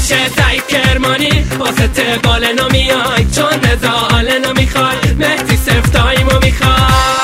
میشه سعید کرمانی واسه تقالنا میای چون نزالنا میخوای مهدی سفتایمو میخوای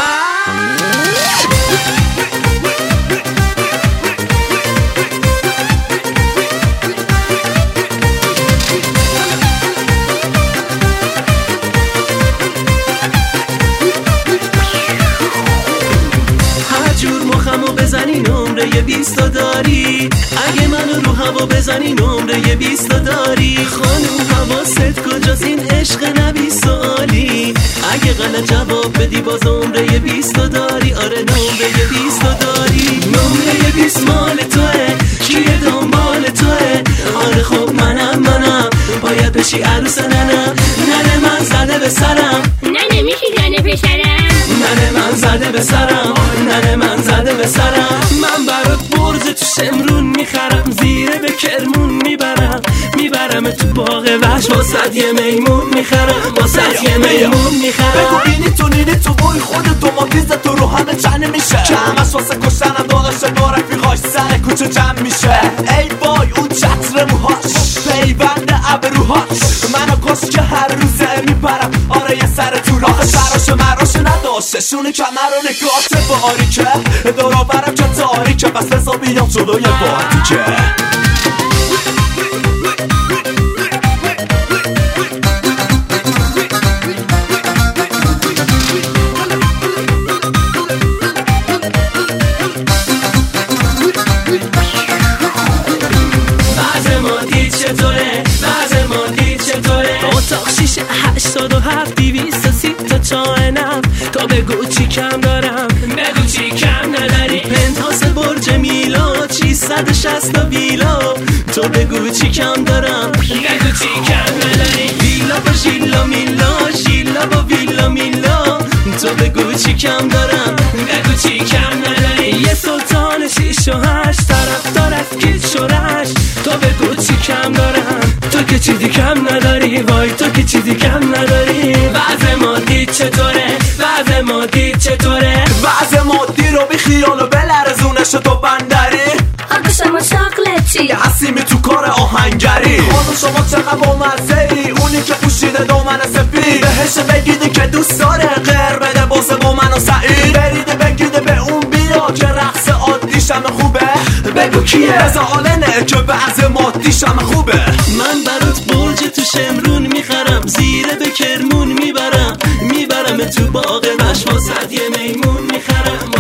بزنی نمره 20 داری اگه منو رو هوا بزنی نمره 20 داری خانوم حواست کجاست این عشق نبی سوالی اگه غلط جواب بدی باز نمره 20 داری آره نمره 20 داری نمره 20 مال توه کیه دنبال توه آره خب منم باید بشی عروس ننه من زده به سرم ننه میشی زنه پسرم ننه من زده به سرم ننه من زده به سرم من برات برج تو شمرون میخرم زیره به کرمون میبرم تو باغ وحش واسه یه میمون میخرم واسه یه میمون میخرم بگو بینی تو نینی تو بوی خودت تو ماتیزه تو رو همه چنه میشه که همش واسه کشتنم داداشه با رفیقاش سر کوچه جمع میشه ای وای اون چتر موهاش پیوند ابروهاش منو کش که هر روزه میپرم آره یه سر تو راه سراش مراش نداشته شونه کمر و نگاهت باریکه دورآورم که تاریکه بس بزا بیام جلوی بار دیگه اتاق شیشه 87 230 تا چای نم تو بگو چی کم دارم بگو چی کم نداری پنتاس برج میلاد 660 تا ویلا تو بگو چی کم دارم بگو چی کم نداری ویلا با ژیلا میلا ژیلا با ویلا میلا تو بگو چی کم دارم بگو چی کم نداری یه سلطان 6 و 8 طرفدار از کیت شورش تو بگو چی کم دارم تو که چیزی کم نداری وای تو که چیزی کم نداری وضع مادی چطوره وضع مادی چطوره وضع مادی رو بی خیال و بلرزونش تو بندری آقا شما شاقلتی حسیمی تو کار آهنگری خانم شما چقدر بامزه ای اونی که پوشیده دامن سفید بهش بگیدی که دوست داره غیر بده بازه با من و سعید بریده بگیده به اون بیا که رقص عادیشم خوبه بگو کیه زالنه که وضع مادیشم خوبه من برات برج تو شمرون میخرم زیره به کرمون میبرم تو باغ وحش واسه یه میمون میخرم